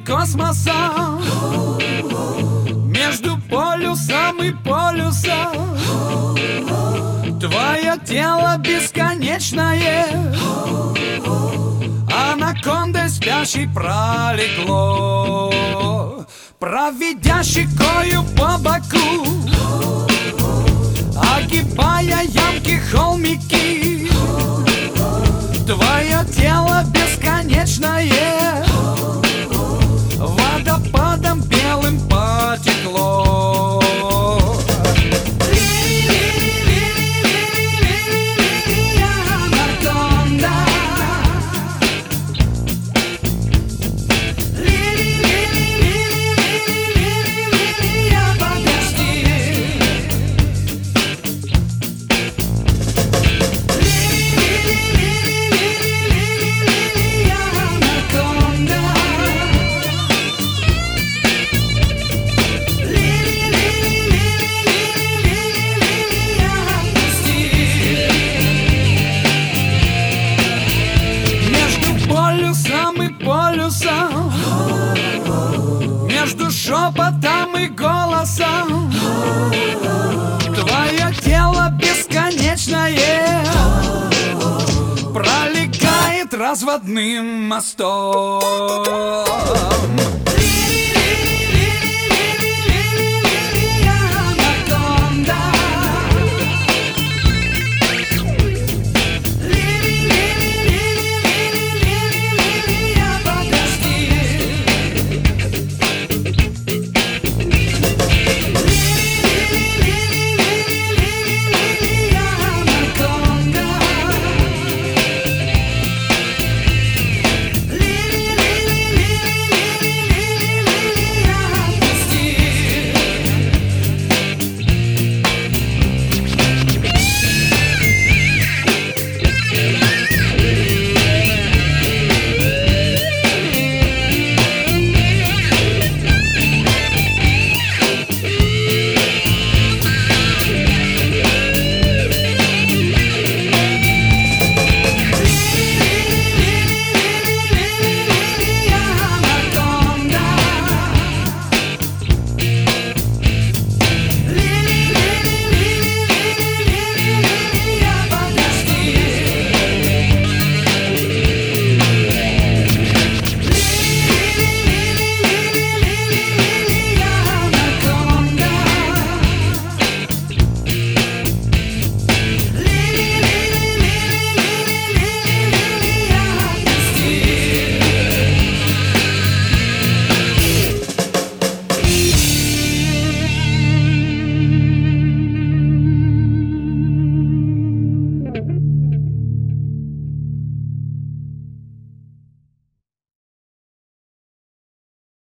космоса, между полюсом и полюсом. Твое тело бесконечное анакондой спящей пролегло, проведя щекою по боку, огибая ямки, холмики. Твое тело бесконечное водопадом белым потекло. Полюсом, между шепотом и голосом. Твое тело бесконечное пролегает разводным мостом.